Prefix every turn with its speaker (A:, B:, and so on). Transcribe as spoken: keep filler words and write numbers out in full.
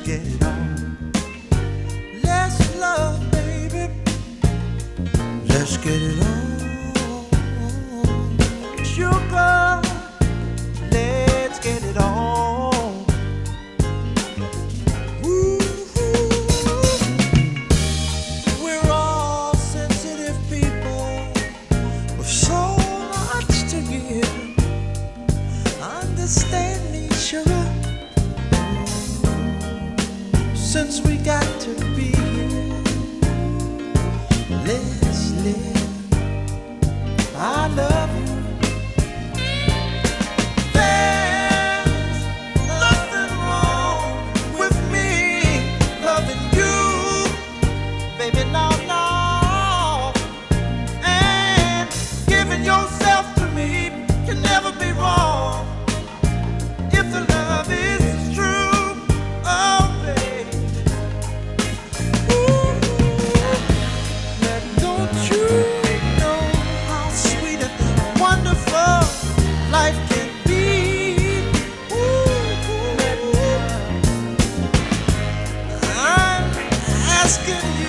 A: get it on. Let's love, baby. Let's get it on. Sugar, let's get it on. Ooh, we're all sensitive people with so much to give. Understand me, sugar. Since we got to be here, let's live. I love you. There's nothing wrong with me loving you, baby, no, no. And giving yourself to me can never be wrong if the love is true. Oh, baby. Ooh, now don't you know how sweet and wonderful life can be? Ooh, I'm asking you.